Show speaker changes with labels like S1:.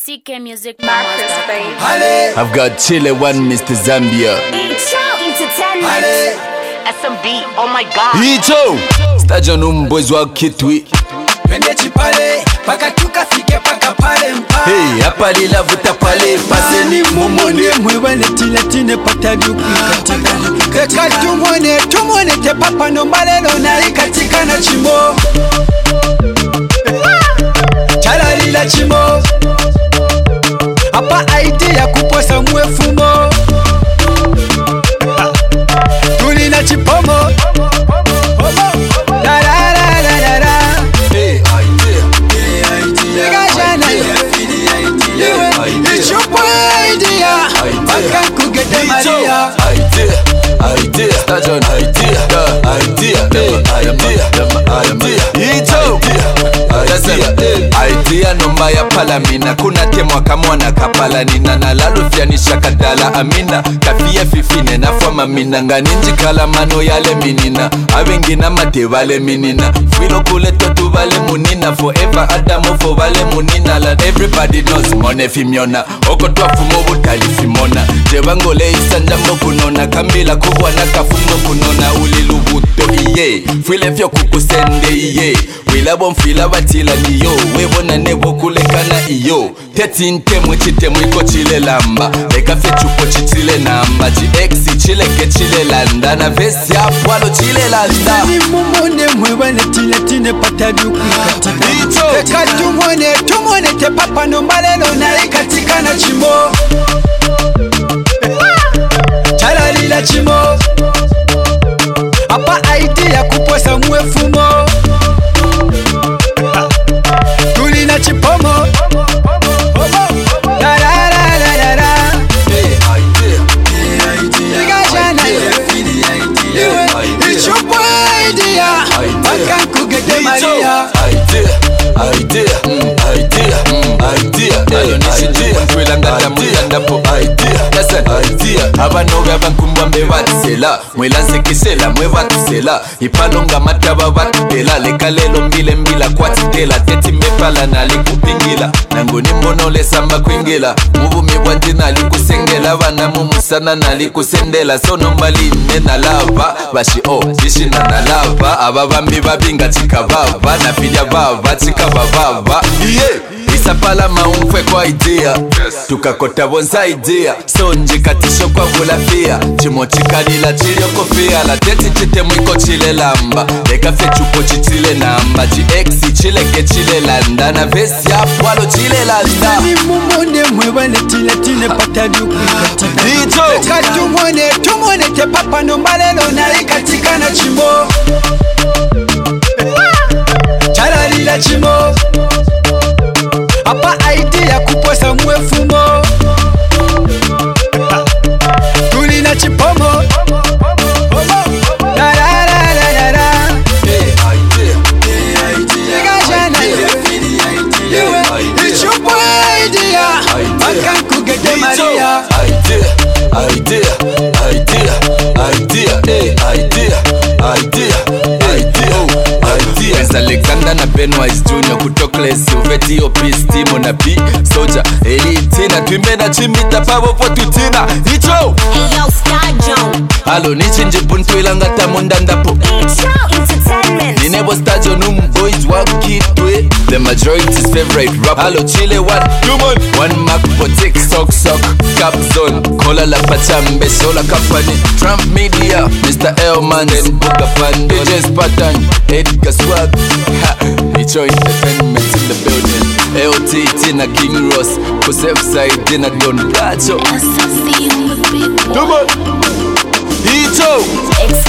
S1: CK Music.
S2: I've got Chile One, Mr. Zambia.
S3: SMB, oh my god.
S2: Hicho Stajon umbwezi wa kitwi.
S4: Twende chipale, paka tukafike paka pale mpa.
S2: Hey, hapa lila vuta pale. Paseni mumone
S4: Mwebane tilatine patali ukatika. Keka tumone te papa no malelo na ikatika na chimo. Chala lila chimo. Hapa idea kuposa mwefumo. Tulina chipomo.
S2: Idea nomba ya palamina. Kuna temwa kamwana kapala nina na lalufya ni shakadala amina. Kafia fifine na fama mina. Nganinji kalamano yale minina. Awengina mate vale minina. Filo kule totu vale munina. Forever adamo for vale munina. Like everybody knows mone fimiona. Oko tuafumo butali fimona. Jewangole isanjambo kunona. Kamila kubwa na kafumo kunona. Ulilubuto iye. File fyo kukusende iye. Wila bonfila batila niyo. Webona nebo kulekana iyo. Tetinte mwichite mwiko chile lamba. Leka fechupo chichile namba. GX chile ke chile landa. Na vesi apwalo chile landa.
S4: Ni mumone mwebane tilatine patali ukatika. Keka tumone te papa no malelo na ikatika na chimo. Chala lila chimo. Hapa idea kuposa mwefumo. Tulina chipomo.
S2: Abanoga bankumba mbevatisela. Mwelansekisela mwevatisela. Ipalonga mataba vatitela. Lekalelo mbile mbila kwatitela. Teti mepala nali kupingila. Nangoni mbono lesamba kwingila. Muvumi bwandi nali kusengela. Vana mumusana nali kusendela. Sono mbali nena lava. Bashi jishina na lava. Ababambi babinga chikabava. Na filya bava chikabavava. Isapala maumfwe kwa idea. Tukakota bonza idea. Sonji katisho kwa vulafia. Chimo chikalila chilio kofia. La teti chite mwiko chile lamba. Leka fechupo chichile namba. GX chile ke chile landa. Na vesi ya pwalo chile landa.
S4: Ni mumone mwebane tilatine patali ukatika.
S2: Hicho
S4: Keka tumone te papa no malelo na ikatika na chimo. Chala lila chimo. Hapa idea kuposa mwefumo. Tulina chipomo.
S2: Alexander na Benwise Junior kutokle Silveti Opis Timo na B Soja Elitina Twimbe na Chimita Pavo Potutina Hicho
S1: Ayo Stajon.
S2: Halo nichinji buntu ilanga tamundandapo.
S1: Hicho Entertainment.
S2: Ninebo Stajon boys wakitwe. The majority's favorite rap. Halo Chile One Human One Mac Potik Sok Cap Zone Kola la Pachambe Sola Company Trump Media Mr. Elman Buga Fan DJ's Pattern Edgar Swag Hicho Entertainment in the building. LT na King Ross Kusef Side na Don Gacho. Come on Hicho